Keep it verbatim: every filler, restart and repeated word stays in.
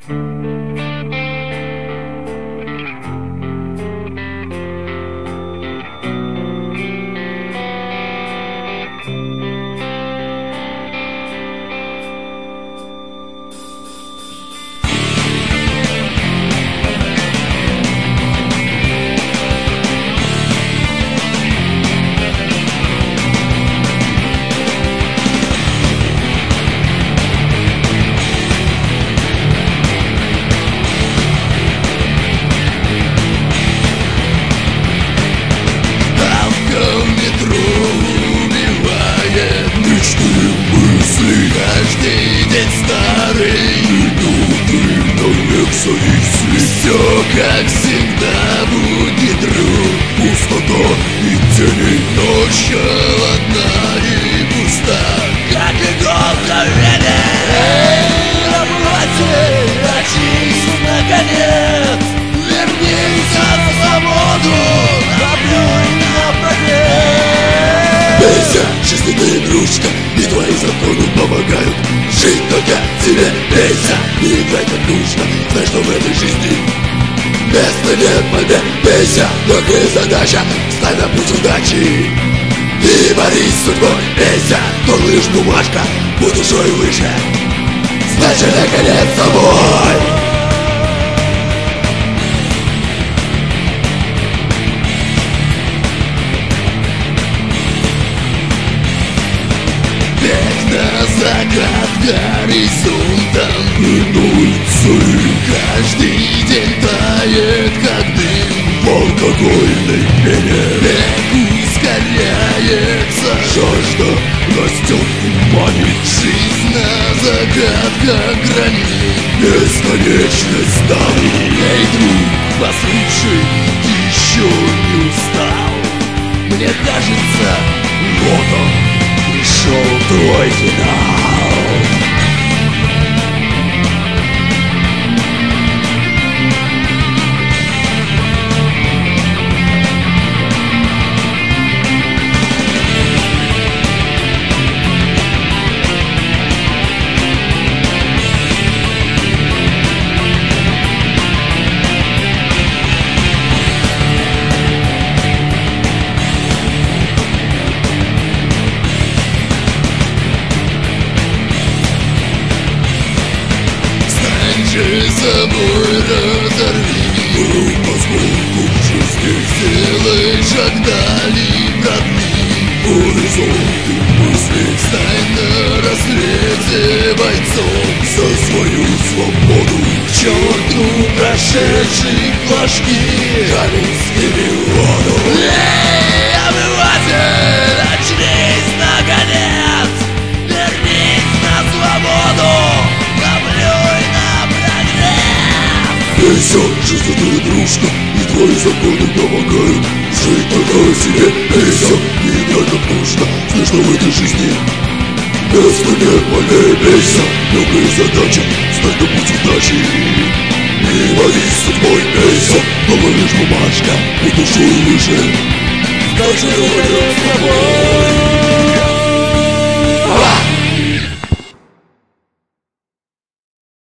Все как всегда будет друг. Пустота и тени, ночь холодна и пуста, как иголка в вене. Эй, рабочий, очись наконец, вернись от свободу, наплюй на прогресс. Пейся, жизненная игрушка, и твои законы помогают жить только тебе. Пейся, не играй как нужно, знай, что в этой жизни места нет побед. Пейся, только и задача, встань на путь удачи и борись с судьбой. Пейся, то лишь бумажка, будь душой выше, значит наконец собой. Закат горизонтом и улицы каждый день тает, как дым в алкогольной пене. Век ускоряется, жажда растет и манит. Жизнь на загадках гранит, бесконечность давит. Эй, друг, послушай, еще не устал? Мне кажется, вот он, пришел твой финал. Собой разорви позволку в жизни, сделай шаг дали, продли горизонты мысли. Стань на рассвете бойцом за свою свободу. К черту прошедшие флажки, жаль с воду. Эй, обыватель, очнись наконец, вернись на свободу. Пейся, жизненная дружка, и твои законы помогают жить только себе. Пейся, не играй как нужно, знай, что в этой жизни места нет более. Пейся, легкая задача, стать на путь удачи и борись с судьбой. Пейся, но лишь бумажка, и душой выше, значит наконец с тобой.